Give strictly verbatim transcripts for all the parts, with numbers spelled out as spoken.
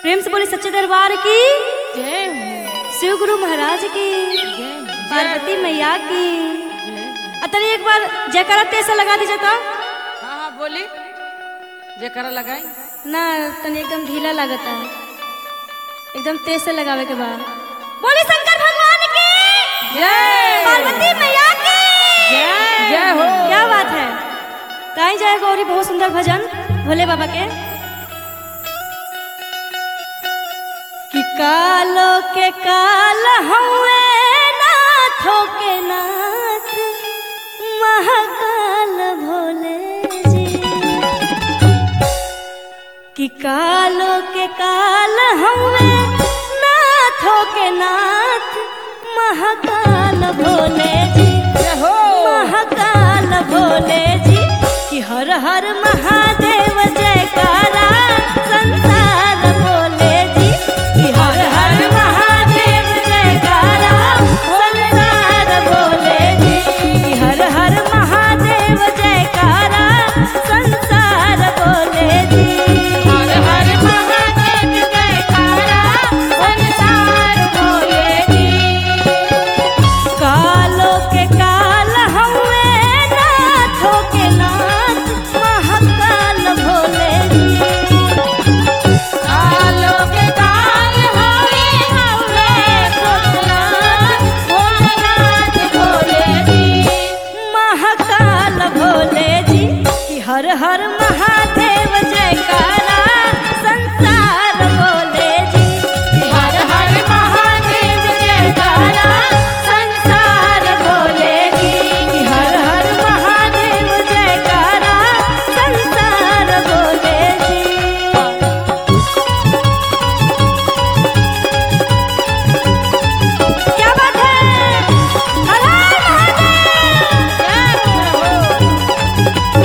प्रेम से बोले सच्चे दरबार की जय शिव गुरु महाराज की पार्वती मैया की। अतरी एक बार जयकारा तेज से लगा दीजिए तो। हाँ हाँ बोली जयकारा लगाई ना तनी एकदम ढीला लगता है, एकदम तेज से लगावे के बाद बोले शंकर भगवान की जय पार्वती मैया की जय जय हो। क्या बात है। गाई जाए गौरी बहुत सुंदर भजन भोले बाबा के कि कालो के काल हुए नाथों के नाथ महाकाल भोले जी। कि कालो के काल हुए नाथों के नाथ महाकाल भोले जी। जय हो महाकाल भोले जी कि हर हर महादेव जयकारा संसार बोले जी। कि हर हर महादेव जयकारा संसार बोले जी। कि हर हर महादेव जयकारा संसार बोले जी। हर हर महादेव जयकारा संसार बोले जी। कालो के काल हुए नाथों के नाथ महाकाल भोले जी। कालो के काल होए हौले भोलेनाथ भोलेनाथ भोले जी। महाकाल भोले जी कि हर हर महादेव जयकारा संसार बोले जी। कि हर हर महादेव जयकारा संसार बोले जी। कि हर हर महादेव जयकारा संसार बोले जी। क्या बात है। हर हर महादेव जय हो।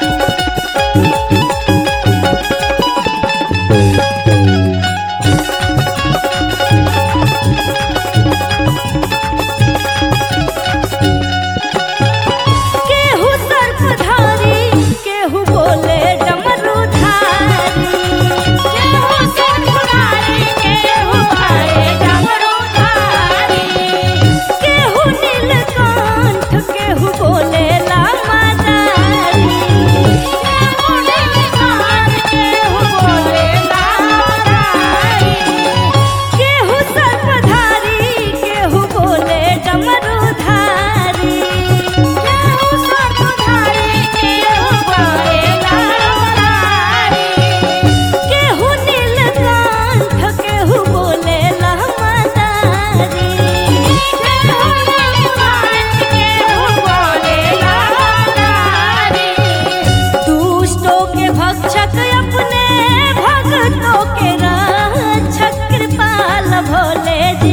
केहू सर्पधारी केहू बोले डमरूधारी। केहू सर्पधारी केहू भारे डमरूधारी। केहू नीलकंठ केहू बोले लामाधारी। केहू नीलकंठ केहू बोले लामाधारी। केहू सर्पधारी केहू बोले डमरूधारी। केहू सर्पधारी केहू बोले लामाधारी। केहू नीलकंठ केहू बोले लामाधारी। केहू नीलकंठ केहू बोले लामाधारी। दुष्टों के भक्षक अपने भक्तों के रक्षक कृपाल भोले जी।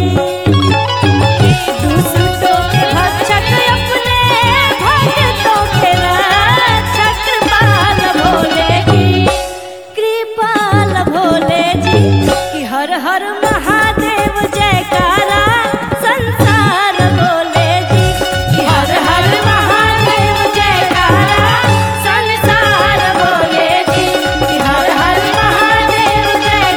दुष्टों के भक्षक अपने भक्तों के रक्षक कृपाल भोले जी। कृपाल भोले जी कि हर हर महादेव जयकारा संसार बोले जी। कि हर हर महादेव जयकारा संसार बोले जी। कि हर हर महादेव जयकारा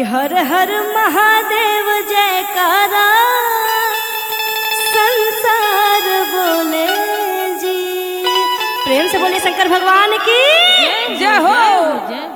हर हर महादेव जयकारा संसार बोले जी। प्रेम से बोले शंकर भगवान की जय हो।